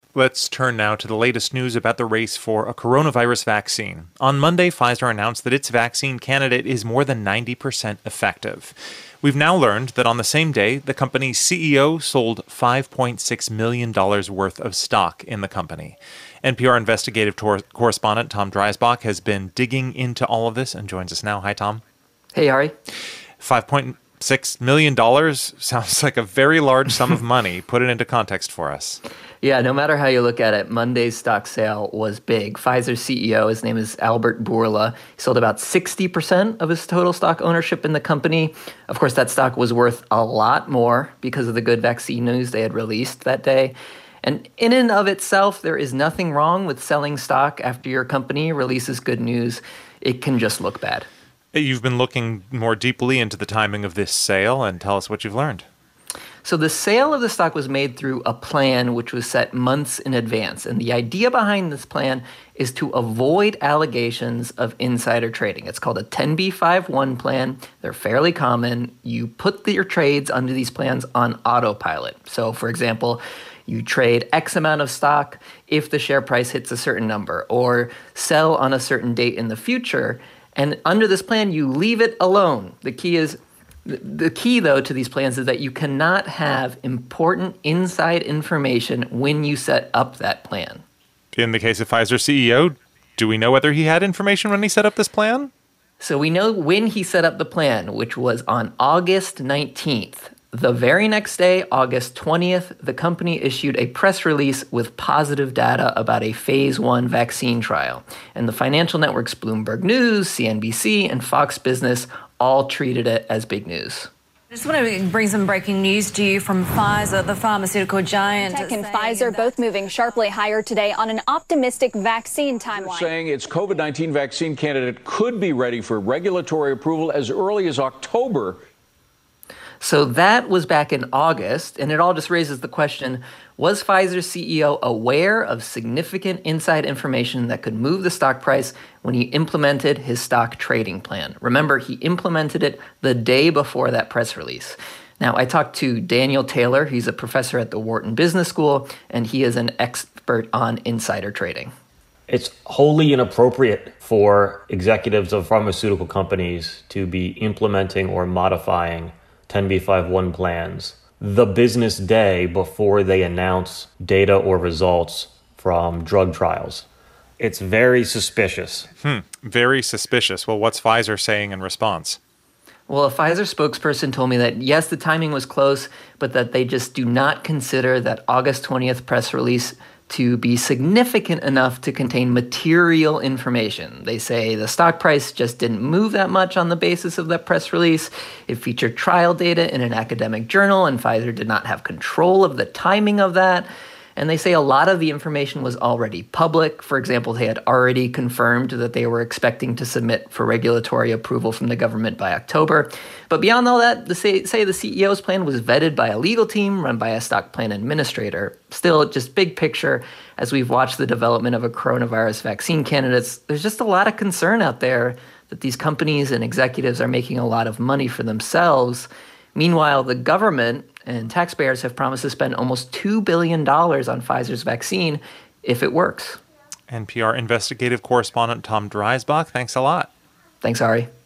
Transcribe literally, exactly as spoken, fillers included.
Let's turn now to the latest news about the race for a coronavirus vaccine. On Monday, Pfizer announced that its vaccine candidate is more than ninety percent effective. We've now learned that on the same day, the company's C E O sold five point six million dollars worth of stock in the company. N P R investigative tor- correspondent Tom Dreisbach has been digging into all of this and joins us now. Hi, Tom. Hey, Ari. five point six million dollars sounds like a very large sum of money. Put it into context for us. Yeah, no matter how you look at it, Monday's stock sale was big. Pfizer's C E O, his name is Albert Bourla, he sold about sixty percent of his total stock ownership in the company. Of course, that stock was worth a lot more because of the good vaccine news they had released that day. And in and of itself, there is nothing wrong with selling stock after your company releases good news. It can just look bad. You've been looking more deeply into the timing of this sale, and tell us what you've learned. So the sale of the stock was made through a plan which was set months in advance. And the idea behind this plan is to avoid allegations of insider trading. It's called a ten B fifty-one plan. They're fairly common. You put the, your trades under these plans on autopilot. So, for example, you trade X amount of stock if the share price hits a certain number, or sell on a certain date in the future. And under this plan, you leave it alone. The key is The key, though, to these plans is that you cannot have important inside information when you set up that plan. In the case of Pfizer's C E O, do we know whether he had information when he set up this plan? So we know when he set up the plan, which was on August nineteenth. The very next day, August twentieth, the company issued a press release with positive data about a phase one vaccine trial. And the financial networks Bloomberg News, C N B C, and Fox Business all treated it as big news. I just want to bring some breaking news to you from Pfizer, the pharmaceutical giant. Tech and Pfizer both moving sharply higher today on an optimistic vaccine timeline. Saying its COVID nineteen vaccine candidate could be ready for regulatory approval as early as October. So that was back in August, and it all just raises the question, was Pfizer's C E O aware of significant inside information that could move the stock price when he implemented his stock trading plan? Remember, he implemented it the day before that press release. Now, I talked to Daniel Taylor. He's a professor at the Wharton Business School, and he is an expert on insider trading. It's wholly inappropriate for executives of pharmaceutical companies to be implementing or modifying ten B fifty-one plans the business day before they announce data or results from drug trials. It's very suspicious. Hmm, very suspicious. Well, what's Pfizer saying in response? Well, a Pfizer spokesperson told me that, yes, the timing was close, but that they just do not consider that August twentieth press release to be significant enough to contain material information. They say the stock price just didn't move that much on the basis of that press release. It featured trial data in an academic journal, and Pfizer did not have control of the timing of that. And they say a lot of the information was already public. For example, they had already confirmed that they were expecting to submit for regulatory approval from the government by October. But beyond all that, the say, say the C E O's plan was vetted by a legal team run by a stock plan administrator. Still, just big picture, as we've watched the development of a coronavirus vaccine candidates, there's just a lot of concern out there that these companies and executives are making a lot of money for themselves. Meanwhile, the government and taxpayers have promised to spend almost two billion dollars on Pfizer's vaccine if it works. N P R investigative correspondent Tom Dreisbach, thanks a lot. Thanks, Ari.